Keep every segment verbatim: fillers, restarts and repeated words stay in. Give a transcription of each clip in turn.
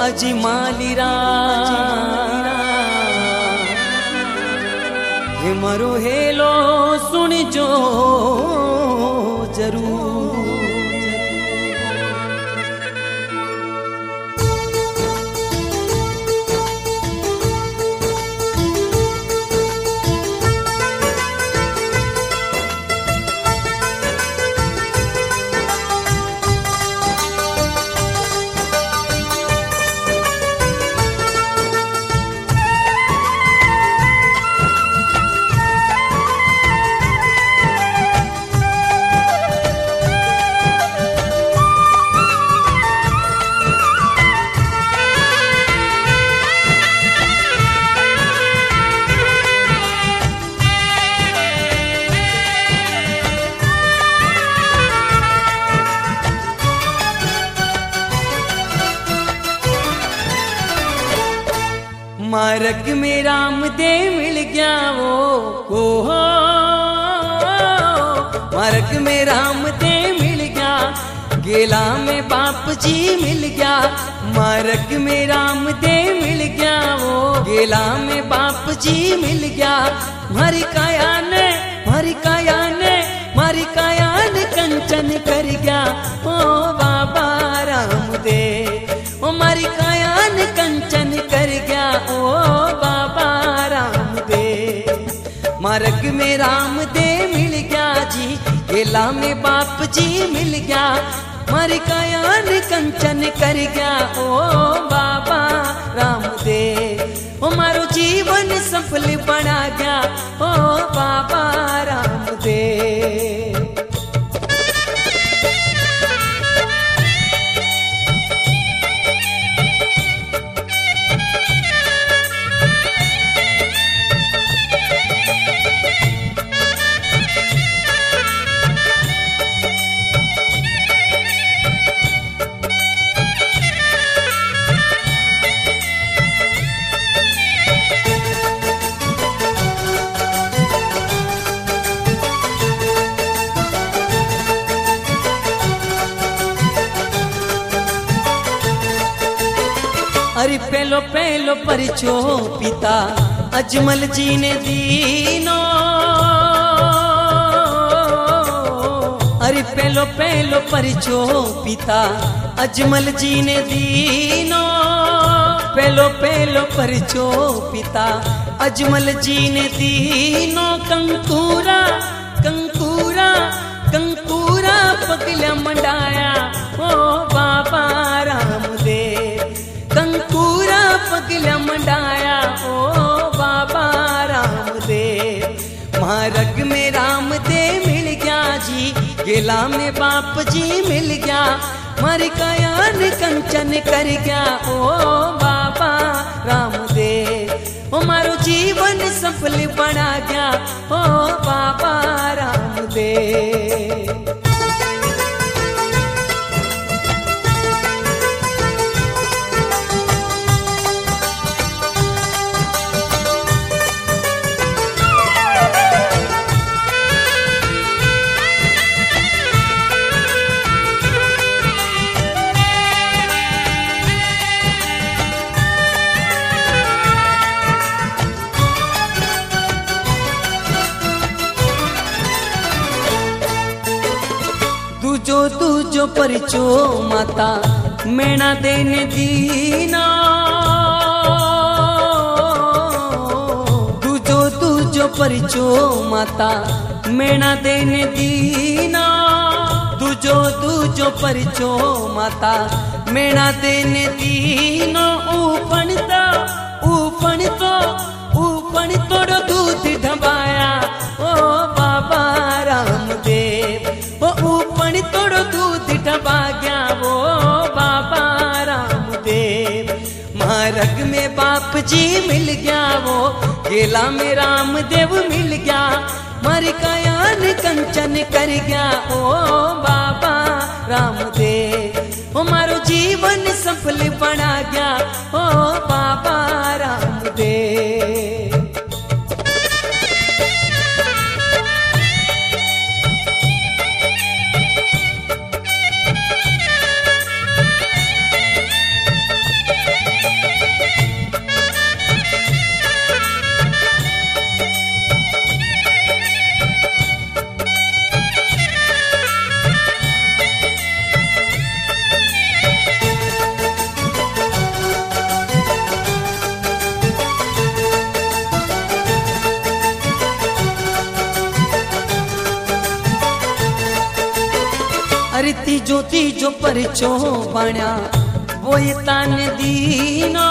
अजमालीरा हे मारो हेलो सुन जो जरूर। मार्ग में राम दे मिल गया वो हो हो, मार्ग में राम दे मिल गया, गेला में बाप जी मिल गया। मार्ग में राम दे मिल गया वो, गेला में बाप जी मिल गया। मारी काया ने मारी काया ने मारी काया ने कंचन कर गया ओ बाबा राम दे, ओ मारी काया ने कंचन कर गया ओ बाबा राम दे। मार्ग में राम दे मिल गया जी, गेला में बाप जी मिल गया। मारी काया ने कंचन कर गया ओ बाबा राम दे, ओ मारो जीवन सफल बना गया ओ बाबा राम दे। अरे पहलो पहलो परिचो पिता अजमल जी ने दीनो, अरे पहलो पहलो परिचो पिता अजमल जी ने दीनो। पहलो पहलो परिचो पिता अजमल जी ने दीनो। कंकूरा कंकूरा कंकूरा पगला मंडाया ओ बाबा राम दे, कंकूरा पगला मंडाया ओ बाबा राम दे। मार्ग में राम दे मिल गया जी, गेला में बाप जी मिल गया। मारी काया ने कंचन कर गया ओ बाबा राम दे, ओ मारो जीवन सफल बना गया ओ बाबा राम दे। दूजो दूजो परिचो माता मैना देने दीना, दूजो दूजो परिचो माता मैना देने दीना। दूजो दूजो परिचो माता मैना देने दीनो। ऊपणता ऊपण तो ऊपण तोड़ो दूध ढबाया ओ बाबा राम देव, ओ ऊपण तोड़ो दूध ढबा गया वो बाबा राम देव। मार्ग में बाप जी मिल गया वो, गेला में राम देव मिल गया। मारी काया ने कंचन कर गया ओ बाबा राम देव, ओ मारो जीवन सफल बना गया ओ बाबा राम देव। अरे तीजो तीजो परचो बाण्या वो ये तान दीनो,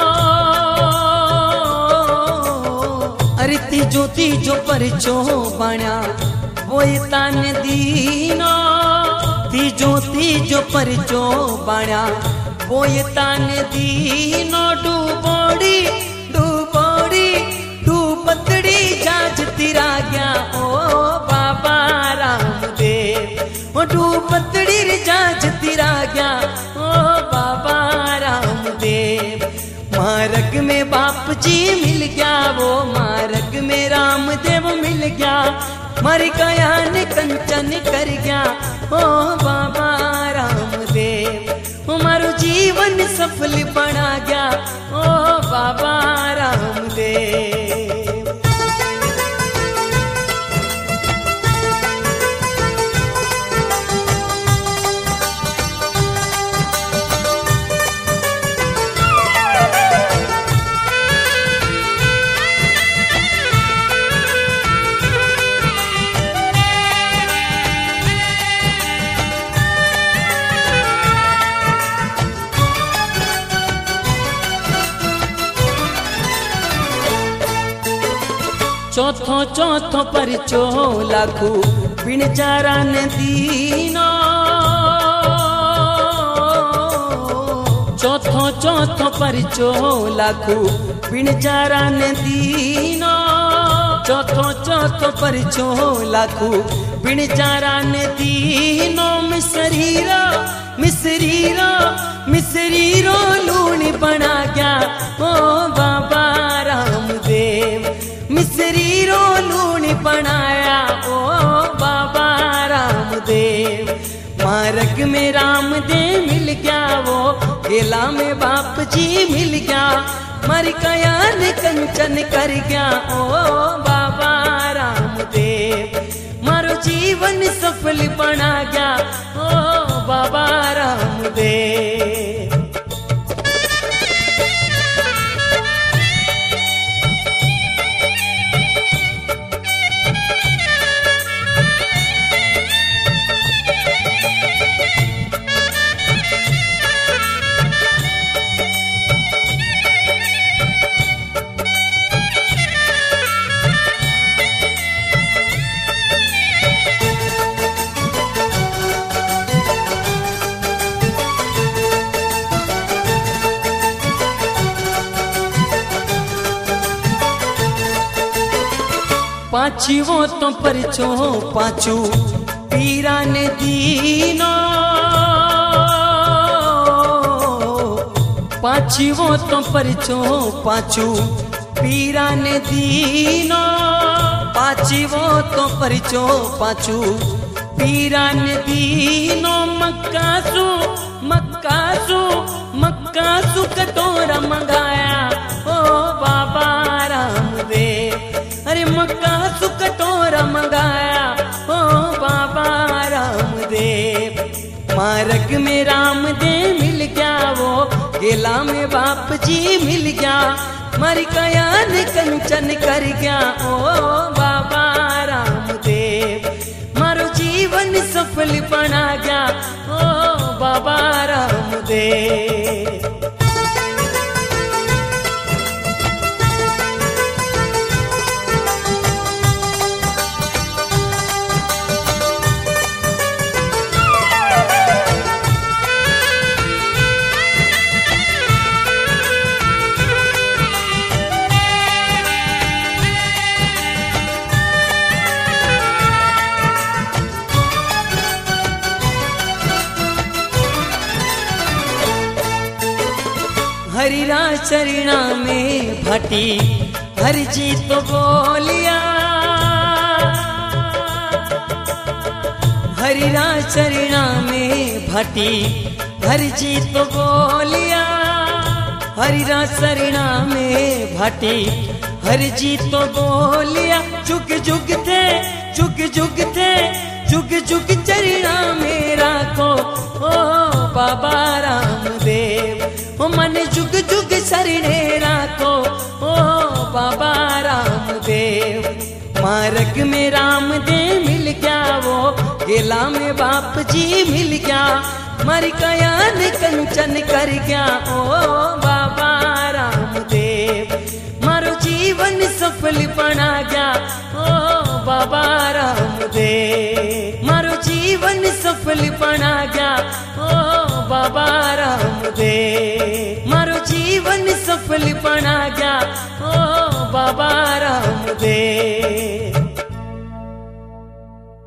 अरे तीजो तीजो परचो बाण्या वो ये तान दीनो, तीजो तीजो परचो बाण्या वो ये तान दीनो। डूबोड़ी डूबोड़ी डूबतड़ी जाज तिरा गया ओ बाबा रामदेव, ओ डूबतड़ी रे जाज तिरा गया ओ बाबा रामदेव। मार्ग में बाप जी मिल गया, वो मार्ग में रामदेव मिल गया, मर गया ने कंचन कर गया ओ बाबा रामदेव। मारो जीवन सफल बना गया ओ बाबा रामदेव। चौथो चौथो परचो लाखू बिन चारा ने दीनो, चौथो चौथो परचो लाखू बिन चारा ने दीनो, चौथो चौथो परचो लाखू बिन चारा ने दीनो। मिसरीरो मिसरीरो मिसरीरो लूणी बना गया ओ बाबा रामदेव, मिसरीरो लूणी बनाया ओ बाबा रामदेव। मार्ग में रामदेव मिल गया, वो गेला में बाप जी मिल गया, मर गया ने कंचन कर गया ओ बाबा रामदेव। मारो जीवन सफल बना गया ओ बाबा रामदेव। पाची वो तो परचो पाचू पीरा ने दीनो, पाची वो तो परचो पाचू पीरा ने दीनो, पाची वो तो परचो पाचू पीरा ने दीनो। मक्कासू मक्कासू मक्कासू कटोरा मंगाया ओ बाबा रामदेव, अरे मक्कासू कटोरा मंगाया ओ बाबा रामदेव। मार्ग में रामदेव मिल गया, वो गेला में बाप जी मिल गया, मर गया ने कंचन कर गया ओ बाबा रामदेव। मारो जीवन सफल बना गया ओ बाबा रामदेव। हरिरा चरणा में भटी हर जी तो बोलिया, हरिरा चरणा में भटी हर जी तो बोलिया, हरिरा चरणा में भटी हर जी तो बोलिया। जुग जुग थे जुग जुग थे जुग जुग चरणा मेरा को ओ बाबा रामदेव। ओ मन जुग जुग शरणे राखो ओ बाबा रामदेव। मार्ग में रामदेव मिल गया, वो गेला में बाप जी मिल गया, मर गया न कंचन कर गया। ओ बाबा रामदेव मारो जीवन सफल बना गया। ओ बाबा रामदेव मारो जीवन सफल बना गया। ओ बाबा रामदेव मारो जीवन सफल बना गया। ओ बाबा रामदेव।